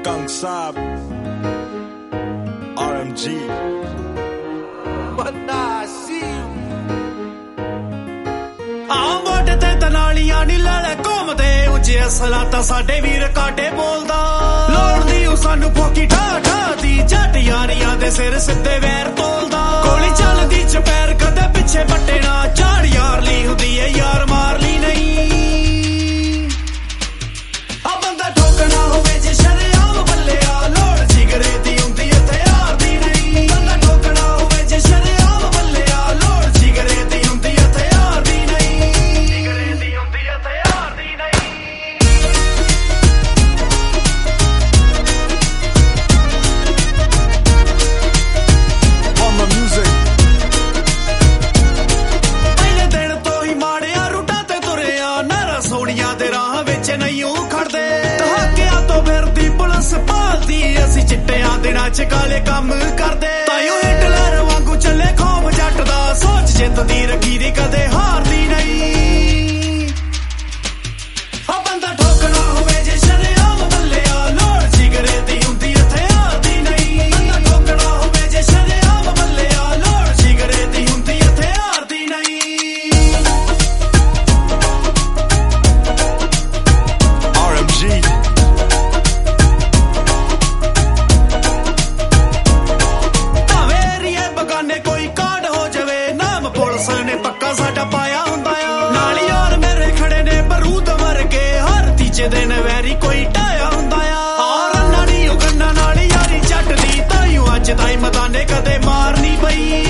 Gang Saab, RMG. But I see you. ਆਂਬਟ ਤੇ ਤਨਾਲੀਆਂ ਨੀ ਲੜੇ ਘੁੰਮਦੇ ਉੱਚੇ ਅਸਲਾਤਾ ਸਾਡੇ ਵੀਰ ਕਾਟੇ ਬੋਲਦਾ ਲੋੜਦੀ ਉਹ ਸਾਨੂੰ ਫੋਕੀ ਠਾ ਠਾ ਦੀ ਜੱਟ ਯਾਰੀਆਂ ਦੇ ਸਿਰ ਸਿੱਧੇ ਵੈਰ ਤੋਲਦਾ ਗੋਲੀ ਚੱਲਦੀ ਚਪੈਰ ਕਦੇ ਪਿੱਛੇ ਵੱਟੇ ਨਾ ਝਾੜ ਯਾਰ ਲਈ ਹੁੰਦੀ ਏ ਯਾਰ ਮਾਰ ਲਈ ਨਹੀਂ ਆ ਬੰਦਾ ਠੋਕਣਾ ਹੋਵੇ ਜੇ ਸ਼ਰਿਆਮ ਬੱਲਿਆ ਲੋੜ ਜਿਗਰੇ ਦੀ ਹੁੰਦੀ ਏ ਤਿਆਰ ਦੀ ਨਹੀਂ ਬੰਦਾ ਠੋਕਣਾ ਹੋਵੇ ਜੇ ਸ਼ਰਿਆਮ ਬੱਲਿਆ ਲੋੜ ਜਿਗਰੇ ਦੀ ਹੁੰਦੀ ਏ ਤਿਆਰ ਦੀ ਨਹੀਂ ਜਿਗਰੇ ਦੀ ਹੁੰਦੀ ਏ ਤਿਆਰ ਦੀ ਨਹੀਂ On my music. ਪਹਿਲੇ ਦਿਨ ਤੋਂ ਹੀ ਮਾੜਿਆ ਰੂਟਾਂ ਤੇ ਤੁਰਿਆ ਨਾਰਾ ਸੋਹਣੀਆਂ ਦੇ ਰਾਹ ਵਿੱਚ ਨਹੀਂ ਉਹ ਖੜਦੇ ਦਹਾਕਿਆਂ ਤੋਂ ਫਿਰਦੀ ਪੁਲਿਸ ਭਾਲਦੀ ਅਸੀਂ ਚਿੱਟਿਆਂ ਦਿਨਾਂ ਚ ਕਾਲੇ ਕੰਮ ਕਰਦੇ ਤਾਈਓ ਹਿਟਲਰ ਵਾਂਗੂ ਚੱਲੇ ਖੋਬ ਜੱਟ ਦਾ ਸੋਚ ਜਿੱਤਦੀ ਰੱਖੀ ਦੀ ਕਦੇ ਹਾਰਦੀ ਨਹੀਂ ਆ ਬੰਦਾ ਠੋਕਣਾ ਹੋਵੇ ਜੇ ਸ਼ਰਿਆਮ ਬੱਲਿਆ ਲੋੜ ਜਿਗਰੇ ਦੀ ਹੁੰਦੀ ਹਥਿਆਰ ਦੀ ਨਹੀਂ ਬੰਦਾ ਠੋਕਣਾ ਹੋਵੇ ਜੇ ਸ਼ਰਿਆਮ ਬੱਲਿਆ ਲੋੜ ਜਿਗਰੇ ਦੀ ਹੁੰਦੀ ਹਥਿਆਰ ਦੀ ਨਹੀਂ RMG. ਭਾਵੇਰੀਏ ਬਗਾਨੇ ਕੋਈ ਕਾਂਡ ਹੋ ਜਾਵੇ ਨਾਮ ਪੁਲਿਸ ਨੇ ਪੱਕਾ ਸਾਡਾ ਪਾਇਆ ਹੁੰਦਾ ਆ ਨਾਲ ਯਾਰ ਮੇਰੇ ਖੜੇ ਨੇ ਬਰੂਦ ਵਰਗੇ ਹਰ ਤੀਜੇ ਦਿਨ ਵੈਰੀ ਕੋਈ ਢਾਇਆ ਹੁੰਦਾ ਆ ਔਰ ਨਾਲੀ ਉਹ ਗੰਨਾ ਨਾਲ ਯਾਰੀ ਜੱਟ ਦੀ ਤਾਈਓ ਅੱਜ ਤਾਈ ਮਦਾਨੇ ਕਦੇ ਮਾਰ ਨਹੀਂ ਪਈ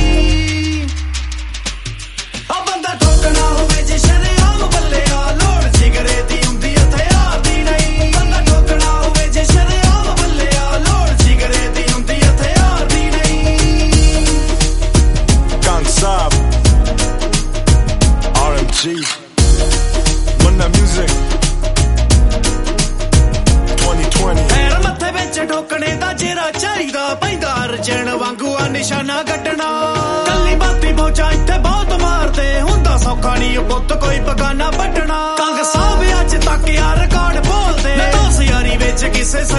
ਆ ਬੰਦਾ ਠੋਕਣਾ ਹੋਵੇ ਜੇ ਸ਼ਰਿਆਮ ਬੱਲਿਆ ਲੋੜ ਜਿਗਰੇ ਦੀ ਹੁੰਦੀ ਹਥਿਆਰ ਦੀ ਨਹੀਂ ਬੰਦਾ ਠੋਕਣਾ ਹੋਵੇ ਜੇ ਸ਼ਰਿਆਮ ਬੱਲਿਆ ਲੋੜ ਜਿਗਰੇ ਦੀ ਹੁੰਦੀ ਹਥਿਆਰ ਦੀ ਨਹੀਂ Gang Saab, RMG. When that music. 2020. ਪੈਰ ਮੱਥੇ ਵਿੱਚ ਠੋਕਣੇ ਦਾ ਜਿਹੜਾ ਚਾਹੀਦਾ ਪੈਂਦਾ ਅਰਜਨ ਵਾਂਗੂ ਆ ਨਿਸ਼ਾਨਾ ਕੱਢਣਾ ਕੱਲੀ ਬਾਤੀ ਪਹੁੰਚਾ ਇੱਥੇ ਬਹੁਤ ਮਾਰਦੇ ਹੁੰਦਾ ਸੌਖਾ ਨਹੀਂ ਉਹ ਪੁੱਤ ਕੋਈ ਬਗਾਨਾ ਵੱਢਣਾ ਕੰਗ ਸਾਹਿਬ ਅੱਜ ਤੱਕ ਯਾਰ ਰਿਕਾਰਡ ਬੋਲਦੇ ਦੋਸਤ ਯਾਰੀ ਵਿੱਚ ਕਿਸੇ